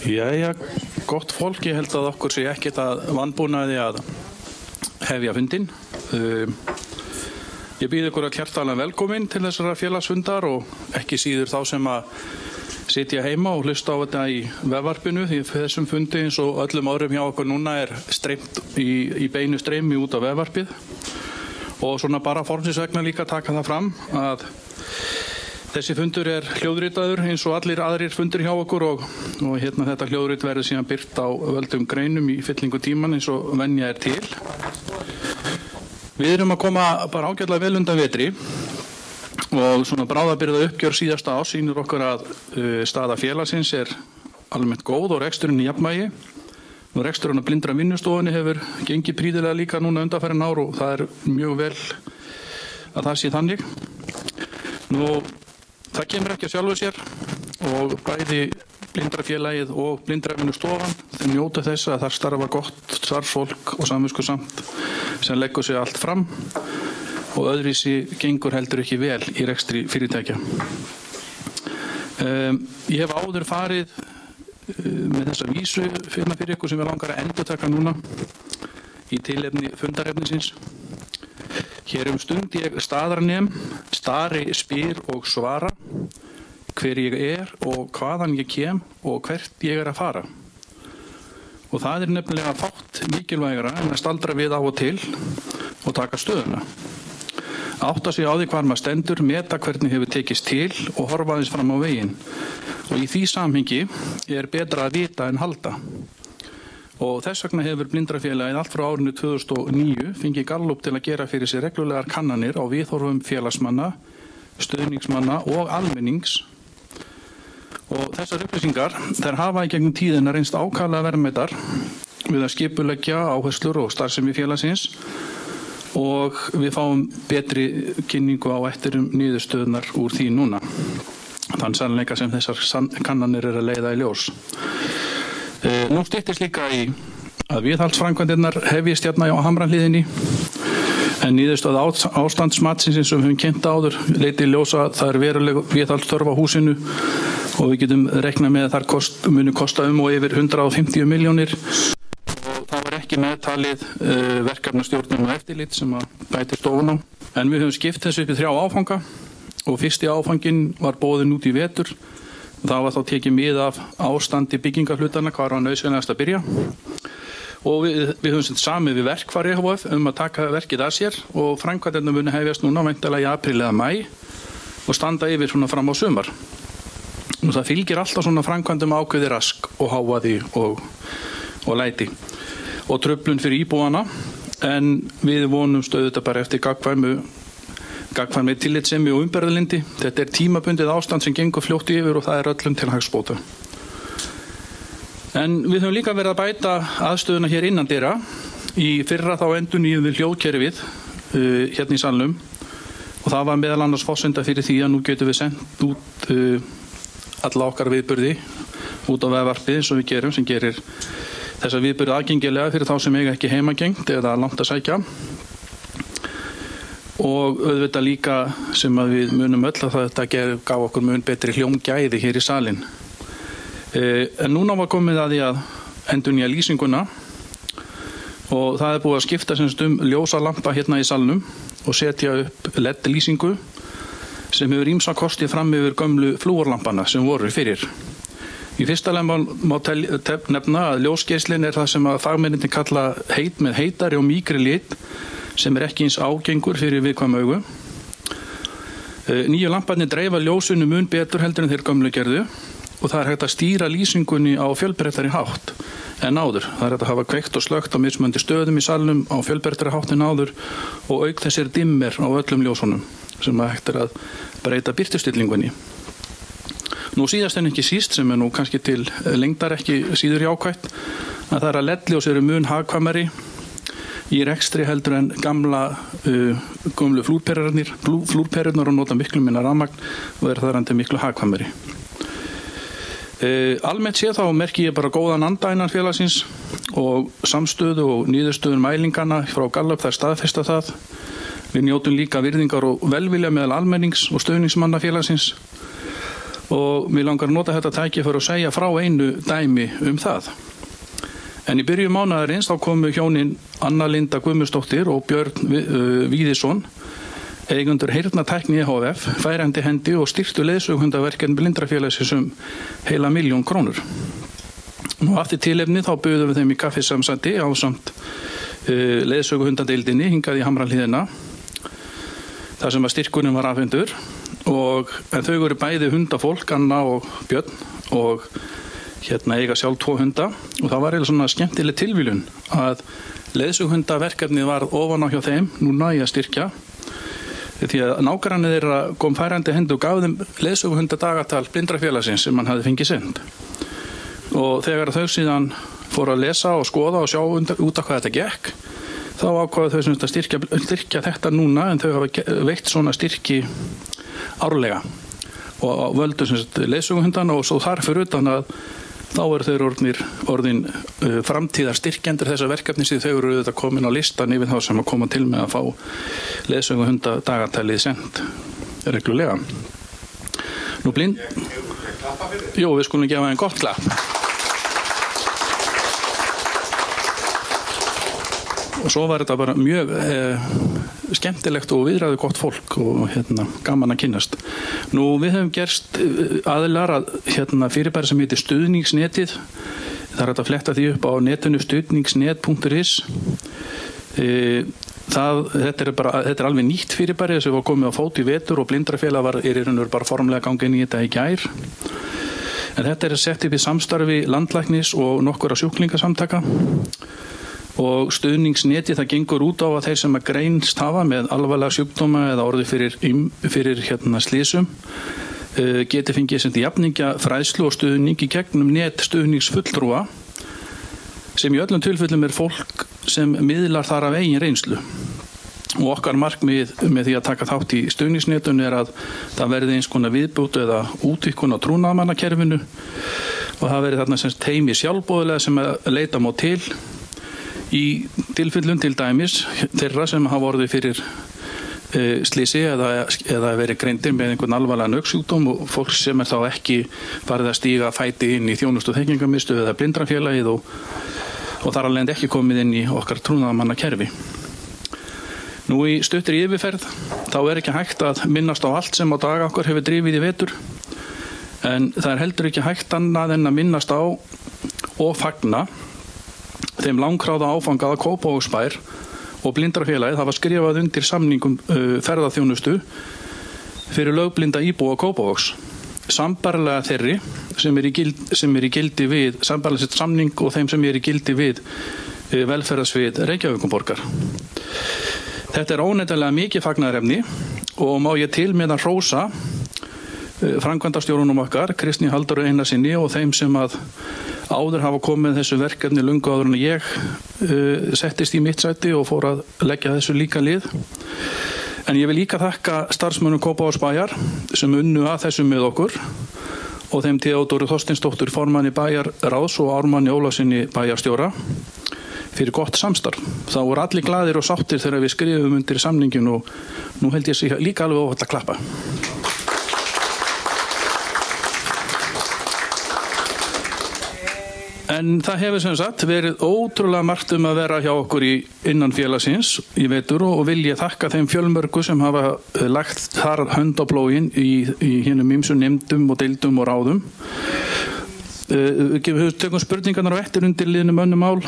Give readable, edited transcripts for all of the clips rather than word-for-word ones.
Jæja, gott fólk, ég held að okkur sé ekkert að vanbúnaði að hefja fundinn. Ég býð ykkur að hjartanlega velkomin til þessara félagsfundar og ekki síður þá sem að sitja heima og hlusta á þetta í vefvarpinu, því þessum fundi eins og öllum árum hjá okkur núna streymt í beinu streymi út á vefvarpið. Og svona bara formsins vegna líka taka það fram að þessi fundur hljóðritaður eins og allir aðrir fundir hjá okkur og þetta hljóðrit verður síðan birt á völdum greinum í fyllingu tíman eins og venja til. Við erum að koma bara ágætlega vel undan vetri og svona bráðabirgða uppgjör síðasta árs sýnir okkur að staða félagsins almennt góð og reksturinn í jafnvægi. Og reksturinn að blindra vinnustofunni hefur gengið prýðilega líka núna undanfarin ár og það mjög vel að það sé þannig. Það kemur ekki að sjálfu sér og bæði blindrafélagið og blindravinnustofan þeim njóta þess að þar starfa gott starfsfólk og samviskusamt sem leggur sig allt fram og öðruvísi gengur heldur ekki vel í rekstri fyrirtækja. Ég hef áður farið með þessa vísu fyrir ykkur sem ég langar að endurtaka núna í tilefni fundarefnisins. Hér stund ég staðarnem, stari, spyr og svara hver ég og hvaðan ég kem og hvert ég að fara. Og það nefnilega fátt mikilvægara en að staldra við á og til og taka stöðuna. Átta sig á því hvar maður stendur, meta hvernig hefur tekist til og horfa aðeins fram á veginn. Og í því samhengi betra að vita en halda. Og þess vegna hefur blindrafélagið allt frá árinu 2009 fengið Gallup til að gera fyrir sig reglulegar kannanir á viðhorfum félagsmanna, stuðningsmanna og almennings. Og þessar upplýsingar, þær hafa í gegnum tíðina reynst ákaflega verðmætar við að skipuleggja áherslur og starfsemi félagsins og við fáum betri kynningu á eftir niðurstöðunar úr því núna. Þann sannleika sem þessar kannanir að leiða í ljós. Nú styttist líka í að viðhaldsframkvæmdirnar hefjist hérna á Hamrahlíðinni en niðurstöð ástandsmatsins eins og við höfum kynnt áður leiti í ljósa að það veruleg viðhaldsþörf á húsinu og við getum reiknað með að þar muni kosta og yfir 150 milljónir og það var ekki meðtalið verkefnastjórnum og eftirlit sem að bætist ofan á. En við höfum skipt þessu upp í 3 áfanga og fyrsti áfanginn var boðinn út í vetur. Það var þá tekið mið af ástandi byggingarhlutana hvar var nauðsynlegast að byrja og við höfum samið við verkfæri EHF að taka verkið að sér og framkvæmdirnar muni hefjast núna væntanlega í apríl eða maí og standa yfir svona fram á sumar. Og það fylgir alltaf svona framkvæmdum ákveði rask og hávaði og læti og truflun fyrir íbúana en við vonumst auðvitað bara eftir gagnkvæmri tillitssemi og umberðalindi. Þetta tímabundið ástand sem gengur fljótt yfir og það öllum til hagsbóta. En við höfum líka verið að bæta aðstöðuna hér innan dyra. Í fyrra þá endurnýjum við hljóðkerfið hérna í salnum og það var meðal annars forsenda fyrir því að nú getum við sendt út alla okkar viðburði út á vefvarpið eins og við gerum sem gerir þessa viðburði aðgengilega fyrir þá sem eiga ekki heimagengt eða langt að sækja. Og auðvitað líka sem að við munum öll að þetta gaf okkur mun betri hljómgæði hér í salin. En núna var komið að því að endurnýja lýsinguna og það búið að skipta ljósalampa hérna í salnum og setja upp LED-lýsingu sem hefur ýmsa kosti fram yfir gömlu flúorlampana sem voru fyrir. Í fyrsta lagi má nefna að ljósgeislinn það sem að fagmennirnir kalla með heitari og mýkri lit sem ekki eins ágengur fyrir viðkvæm augu. Nýju lamparnir dreifa ljósinu mun betur heldur en þeir gömlu gerðu og það hægt að stýra lýsingunni á fjölbreyttari hátt en áður. Það hægt að hafa kveikt og slökkt á mismunandi stöðum í salnum á fjölbreyttari hátt en áður og auk þessir dimmer á öllum ljósunum sem hægt að breyta birtustillingunni. Nú síðast en ekki síst sem nú kannski til lengdar ekki síður jákvætt að það að LED-ljós mun hagkvæmari í rekstri heldur en gömlu flúrperurnar og nota miklu minna rafmagn og þar andi miklu hagkvæmari. Almennt séð þá merki ég bara góðan anda innan félagsins og samstöðu og niðurstöður mælingana frá Gallup þær staðfesta það. Við njótum líka virðingar og velvilja meðal almennings og stuðningsmanna félagsins og mér langar að nota þetta tækifæri og segja frá einu dæmi það. En í byrjun mánaðarins þá komu hjónin Anna Linda Guðmundsdóttir og Björn Víðisson, eigendur Heyrnartækni EHF, færandi hendi og styrktu leiðsöguhundaverkefni Blindrafélagsins heila 1 milljón krónur. Nú eftir tilefni þá buðum við þeim í kaffisamsæti ásamt leiðsöguhundadeildinni hingað í Hamrahlíðina, þar sem að styrkurinn var afhentur, en þau eru bæði hundafólk, Anna og Björn, og eiga sjálf 2 hunda, og það var eiginlega svona skemmtileg tilviljun að leiðsöguhundaverkefnið var ofan á hjá þeim núna í að styrkja, því að nágranni þeirra kom færandi hendi og gaf þeim leiðsöguhundadagatal Blindrafélagsins sem hann hafði fengið send. Og þegar þau síðan fóru að lesa og skoða og sjá út af hvað þetta gekk, þá ákváðu þau sem styrkja þetta núna, en þau hafa veitt svona styrki árlega og völdu leiðsöguhundana, og svo þar fyrir utan að þá eru þeir orðin framtíðar styrkjendur þessa verkefni sem þau eru auðvitað komin á listan yfir þá sem að koma til með að fá leiðsöguhundadagatælið sent reglulega. Nú Jú, við skulum gefa þeim gott klapp. Og svo var þetta bara mjög skemmtilegt og viðræðu gott fólk og gaman að kynnast. Nú við höfum gerst aðilar að fyrirbæri sem heitir stuðningsnetið. Það er hægt að fletta því upp á netinu stuðningsnet.is. Þetta er alveg nýtt fyrirbæri sem var komið á fót í vetur og Blindrafélag var bara formlega gangið inn í þetta í gær. En þetta er sett upp í samstarfi landlæknis og nokkura sjúklingasamtaka. Og stuðningsneti það gengur út á að þeir sem að greinst hafa með alvarlega sjúkdóma eða orðið fyrir slysum geti fengið sem jafningja fræðslu og stuðning í gegnum net stuðningsfulltrúa sem í öllum tilfellum fólk sem miðlar þar af eigin reynslu. Og okkar markmið með því að taka þátt í stuðningsnetun að það verði eins konar viðbót eða útvíkkun á trúnaðarmannakerfinu og það verði þarna teymi sjálfboðilega sem að leita má til í tilfellum til dæmis þeirra sem hafa orðið fyrir slysi eða verið greindir með einhvern alvarlegan augsjúkdóm og fólk sem þá ekki farið að stíga fæti inn í þjónustu- og þekkingarmiðstöð eða Blindrafélagið og þar alveg ekki komið inn í okkar trúnaðarmannakerfi. Nú í stuttri yfirferð þá ekki hægt að minnast á allt sem á dag okkar hefur drifið í vetur, en það heldur ekki hægt annað en að minnast á og fagna þeim langráða áfanga að Kópavogsbær og Blindrafélagið hafa skrifað undir samningum ferðaþjónustu fyrir lögblinda íbúa Kópavogs, sambærilega þeirri sem í gildi við sambærilega samning og þeim sem í gildi við velferðarsvið Reykjavíkurborgar. Þetta óneitanlega mikið fagnaðarefni og má ég til með að hrósa framkvæmdastjórunum okkar, Kristný Halldóru Einarsinni og þeim sem að áður hafa komið þessu verkefni löngu áður en ég settist í mitt sæti og fór að leggja þessu líka lið. En ég vil líka þakka starfsmönnum Kópavogsbæjar sem unnu að þessu með okkur og þeim Theodóru Þorsteinsdóttur formanni bæjarráðs og Ármanni Ólafssyni bæjarstjóra fyrir gott samstarf. Það voru allir glaðir og sáttir þegar við skrifum undir samningin og nú held ég sig líka alveg óhætt að klappa. En það hefur sem sagt verið ótrúlega margt að vera hjá okkur innan félagsins í vetur og vil ég þakka þeim fjölmörgu sem hafa lagt þar hönd á plóginn í hinum ýmsu nefndum og deildum og ráðum. Við tökum spurningarnar á eftir undir liðnum önnur mál.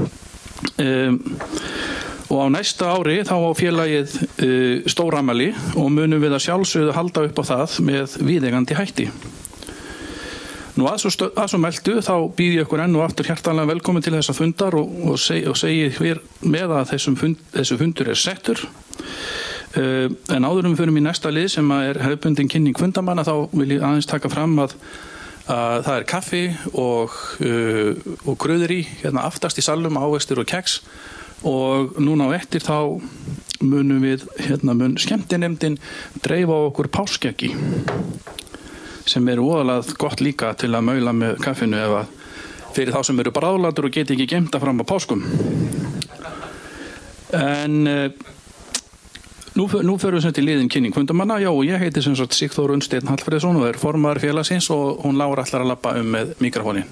Og á næsta ári þá á félagið stórafmæli og munum við að sjálfsögðu halda upp á það með viðeigandi hætti. Nú að svo mæltu þá býð ég ykkur enn og aftur hjartanlega velkomin til þessa fundar og segi hér með að þessu fundur settur. En áður við förum í næsta lið sem hefðbundin kynning fundamanna þá vil ég aðeins taka fram að það kaffi og kröðurí hérna aftast í salnum, ávextir og keks og núna á eftir þá munum við mun skemmtinefndin dreifa á okkur páskeggi sem voðalega gott líka til að maula með kaffinu fyrir þá sem bráðlátur og geti ekki geymda fram á páskum. En Nú förum við sem til liðin kynning fundarmanna. Já, ég heiti sem sagt Sigþór Unnsteinn Hallfreðsson og formaður félagsins og hún Lára ætlar að labba með mikrofóninn.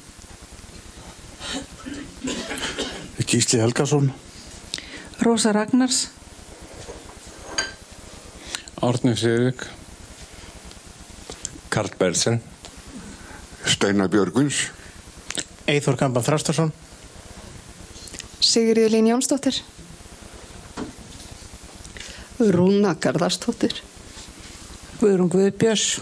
Gísli Helgason. Rósa Ragnars. Árni Sigurvík. Karl Bersen. Steinar Björgvins. Eyþór Kamban Þrastarsson. Sigríður Lín Jónsdóttir. Rúna Garðarsdóttir. Guðrún Guðbjörns.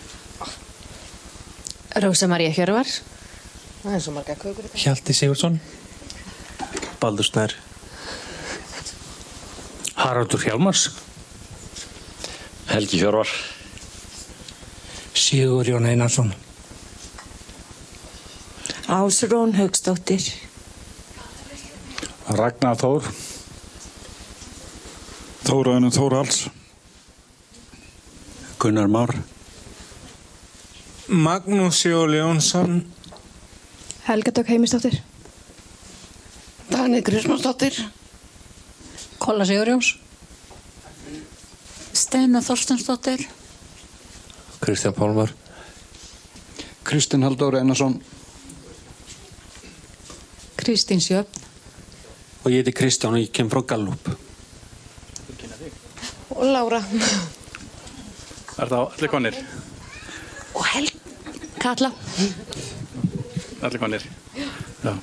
Rósa María Hjörvar. Það svo marga kökur. Hjalti Sigurðsson. Baldur Snær. Haraldur Hjálmars. Helgi Hjörvar. Sigurjón Einarsson. Ásrún Hauksdóttir. Ragnar Þór. Þóraðinn Þórhalls. Gunnar Már. Magnús Jóli Jónsson. Helga Dögg Heimisdóttir. Dani Kristmánsdóttir. Kolla Sigurjóns. Steina Þorstensdóttir. Kristján Pálmar. Kristinn Halldór Einarsson. Kristín Sjöfn. Og ég heiti Kristján og ég kem frá Gallup. Og Lára. Það allir konir? Og Katla. Allir konir. Já.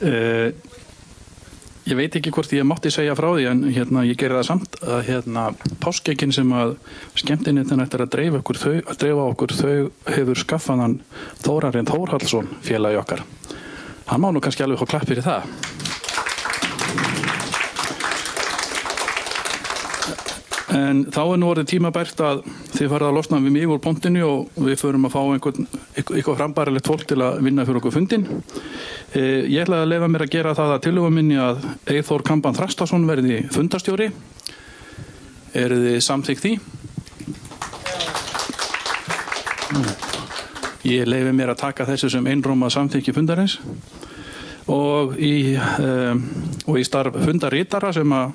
Ég veit ekki hvort ég mátti segja frá því en ég geri það samt að páskaeggjin sem að skemmtinetin ætlar að dreifa okkur þau hefur skaffað hann Þórarinn Þórhallsson félagi okkar. Hann má nú kannski alveg fá klapp fyrir það. En þá nú orðið tímabært að þið farið að losna við mig úr pontinu og við förum að fá eitthvað frambærilegt fólk til að vinna fyrir okkur fundin. Ég ætlaði að leyfa mér að gera það að tillögu minni að Eyþór Kamban Þrastarsson verði fundarstjóri. Eruð þið samþykkt því? Ég leyfi mér að taka þessu sem einróma samþykki fundarins og í starf fundarritara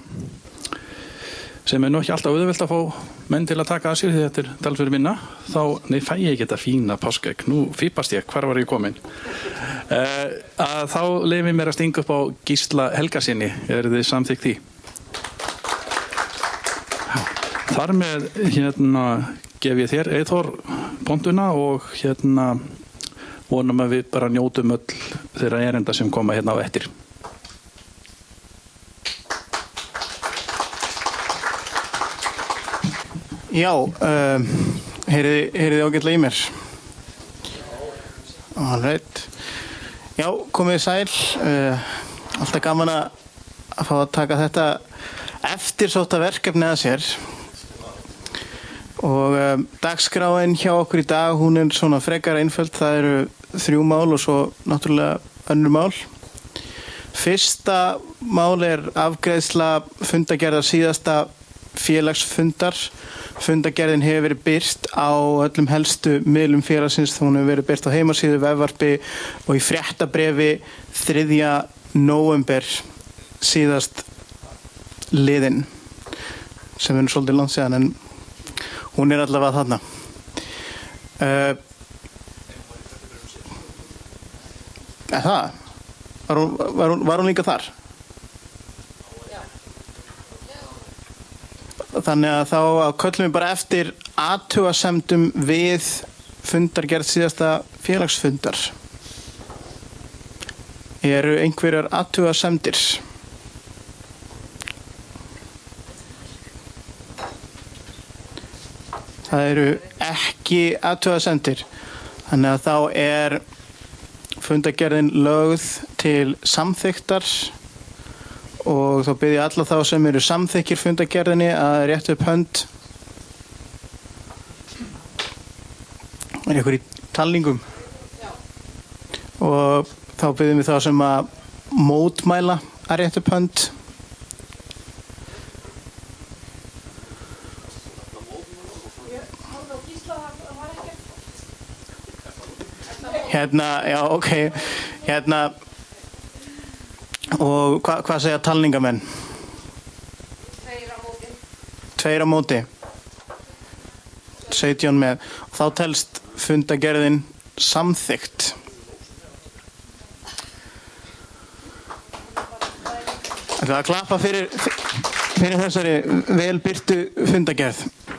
sem nú ekki alltaf auðvelt að fá menn til að taka að sér því þetta talsverð vinna, fæ ég ekki þetta fína páskaegg, nú fýpast ég, hvar var ég komin? Þá leyfi mér að stinga upp á Gísla Helgasyni, þið samþykkt því? Þar með gef ég þér Eyþór pontuna og vonum að við bara njótum öll þeirra erinda sem koma á eftir. Já, heyriði ágætlega í mér. All right. Já, komið sæl. Alltaf gaman að fá að taka þetta eftirsótta verkefni að sér. Og dagskráin hjá okkur í dag, hún svona frekar einföld. Það eru 3 mál og svo náttúrulega önnur mál. Fyrsta mál afgreiðsla fundagerðar síðasta félagsfundar. Fundagerðin hefur verið birt á öllum helstu miðlum félagsins. Hún hefur verið birt á heimasíðu, vefvarpi og í fréttabrefi 3. nóvember síðast liðin sem er svolítið langt síðan en hún allavega þarna. Það? Var hún líka þar? Þannig að þá köllum við bara eftir athugasemdum við fundargerð síðasta félagsfundar. Eru einhverjar athugasemdir? Það eru ekki athugasemdir. Þannig að þá fundargerðin lögð til samþykktar og þá bið ég alla þá sem eru samþykkir fundargerðinni að rétta upp hönd. Er einhver í talningum? Já. Og þá biðjum við þá sem að mótmæla að rétta upp hönd. Já, ok. Og hvað segja talningamenn? 2 á móti. 2 á móti, 17 með. Og þá telst fundagerðin samþykkt. Það er að klappa fyrir þessari vel birtu fundagerð.